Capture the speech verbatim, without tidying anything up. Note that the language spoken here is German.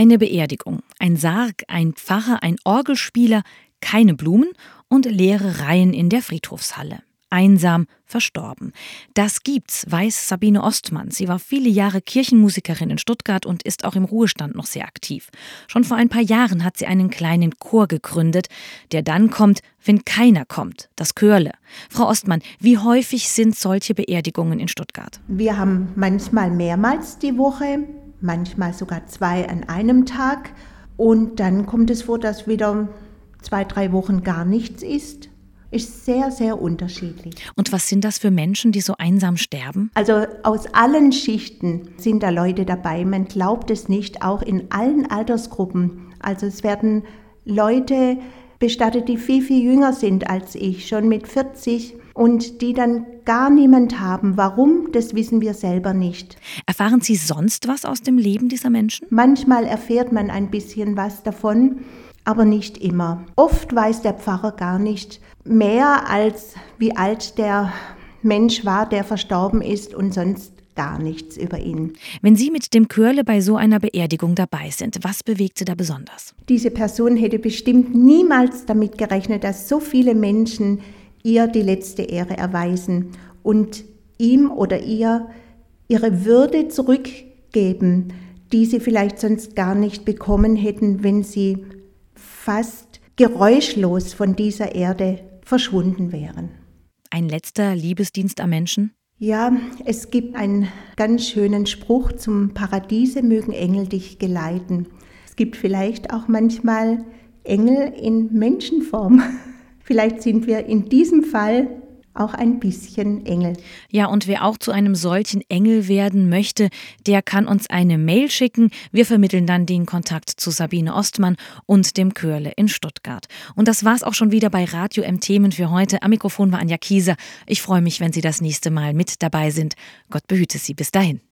Eine Beerdigung, ein Sarg, ein Pfarrer, ein Orgelspieler, keine Blumen und leere Reihen in der Friedhofshalle. Einsam, verstorben. Das gibt's, weiß Sabine Ostmann. Sie war viele Jahre Kirchenmusikerin in Stuttgart und ist auch im Ruhestand noch sehr aktiv. Schon vor ein paar Jahren hat sie einen kleinen Chor gegründet, der dann kommt, wenn keiner kommt, das Chörle. Frau Ostmann, wie häufig sind solche Beerdigungen in Stuttgart? Wir haben manchmal mehrmals die Woche, manchmal sogar zwei an einem Tag. Und dann kommt es vor, dass wieder zwei, drei Wochen gar nichts ist. Ist sehr, sehr unterschiedlich. Und was sind das für Menschen, die so einsam sterben? Also aus allen Schichten sind da Leute dabei. Man glaubt es nicht, auch in allen Altersgruppen. Also es werden Leute bestattet, die viel, viel jünger sind als ich, schon mit vierzig und die dann gar niemand haben. Warum, das wissen wir selber nicht. Erfahren Sie sonst was aus dem Leben dieser Menschen? Manchmal erfährt man ein bisschen was davon, aber nicht immer. Oft weiß der Pfarrer gar nicht mehr, als wie alt der Mensch war, der verstorben ist, und sonst gar nichts über ihn. Wenn Sie mit dem Chörle bei so einer Beerdigung dabei sind, was bewegt Sie da besonders? Diese Person hätte bestimmt niemals damit gerechnet, dass so viele Menschen ihr die letzte Ehre erweisen und ihm oder ihr ihre Würde zurückgeben, die sie vielleicht sonst gar nicht bekommen hätten, wenn sie fast geräuschlos von dieser Erde verschwunden wären. Ein letzter Liebesdienst am Menschen? Ja, es gibt einen ganz schönen Spruch zum Paradiese mögen Engel dich geleiten. Es gibt vielleicht auch manchmal Engel in Menschenform. Vielleicht sind wir in diesem Fall auch ein bisschen Engel. Ja, und wer auch zu einem solchen Engel werden möchte, der kann uns eine Mail schicken. Wir vermitteln dann den Kontakt zu Sabine Ostmann und dem Chörle in Stuttgart. Und das war's auch schon wieder bei Radio M Themen für heute. Am Mikrofon war Anja Kieser. Ich freue mich, wenn Sie das nächste Mal mit dabei sind. Gott behüte Sie. Bis dahin.